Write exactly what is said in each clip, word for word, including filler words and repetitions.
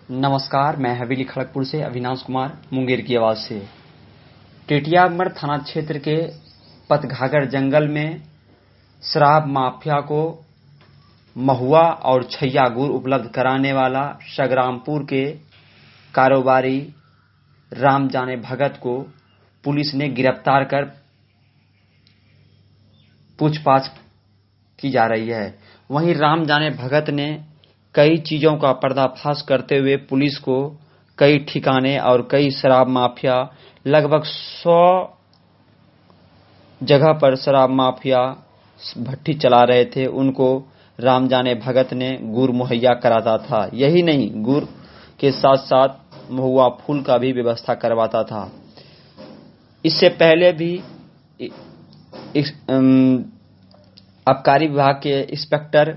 नमस्कार, मैं हवेली खड़गपुर से अविनाश कुमार मुंगेर की आवाज से। टेटियामड़ थाना क्षेत्र के पतघागर जंगल में शराब माफिया को महुआ और छैया गुड़ उपलब्ध कराने वाला संग्रामपुर के कारोबारी राम जाने भगत को पुलिस ने गिरफ्तार कर पूछताछ की जा रही है। वहीं राम जाने भगत ने कई चीजों का पर्दाफाश करते हुए पुलिस को कई ठिकाने और कई शराब माफिया लगभग सौ जगह पर शराब माफिया भट्टी चला रहे थे, उनको राम जाने भगत ने गुड़ मुहैया कराता था। यही नहीं, गुड़ के साथ साथ महुआ फूल का भी व्यवस्था करवाता था। इससे पहले भी आबकारी विभाग के इंस्पेक्टर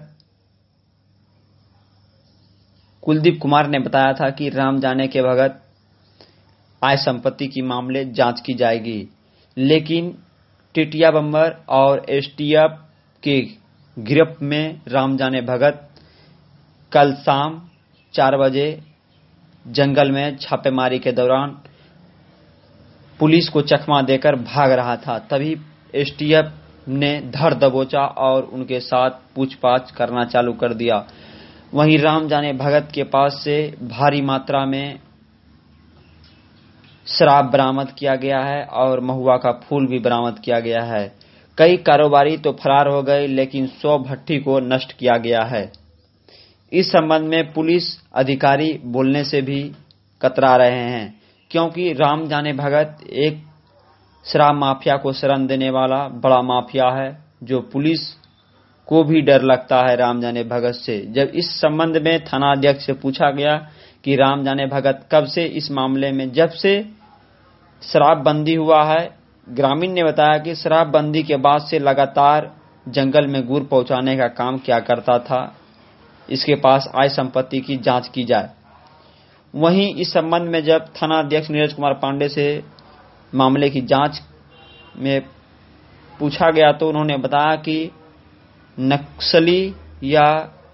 कुलदीप कुमार ने बताया था कि राम जाने के भगत आय संपत्ति की मामले जांच की जाएगी, लेकिन टिटिया बम्बर और एसटीएफ के गिरफ्त में राम जाने भगत कल शाम चार बजे जंगल में छापेमारी के दौरान पुलिस को चकमा देकर भाग रहा था। तभी एसटीएफ ने धर दबोचा और उनके साथ पूछताछ करना चालू कर दिया। वहीं राम जाने भगत के पास से भारी मात्रा में शराब बरामद किया गया है और महुआ का फूल भी बरामद किया गया है। कई कारोबारी तो फरार हो गए, लेकिन सौ भट्टी को नष्ट किया गया है। इस संबंध में पुलिस अधिकारी बोलने से भी कतरा रहे हैं, क्योंकि राम जाने भगत एक शराब माफिया को शरण देने वाला बड़ा माफिया है, जो पुलिस को भी डर लगता है राम जाने भगत से। जब इस संबंध में थाना अध्यक्ष से पूछा गया कि राम जाने भगत कब से इस मामले में, जब से शराबबंदी हुआ है, ग्रामीण ने बताया कि शराबबंदी के बाद से लगातार जंगल में गुड़ पहुंचाने का काम किया करता था। इसके पास आय संपत्ति की जांच की जाए। वहीं इस संबंध में जब थाना अध्यक्ष नीरज कुमार पांडे से मामले की जांच में पूछा गया तो उन्होंने बताया कि नक्सली या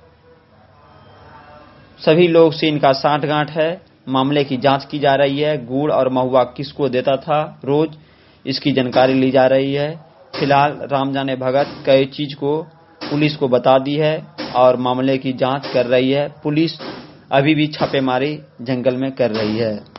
सभी लोग से इनका साठगांठ है। मामले की जांच की जा रही है। गुड़ और महुआ किसको देता था रोज, इसकी जानकारी ली जा रही है। फिलहाल राम जाने भगत कई चीज को पुलिस को बता दी है और मामले की जांच कर रही है। पुलिस अभी भी छापेमारी जंगल में कर रही है।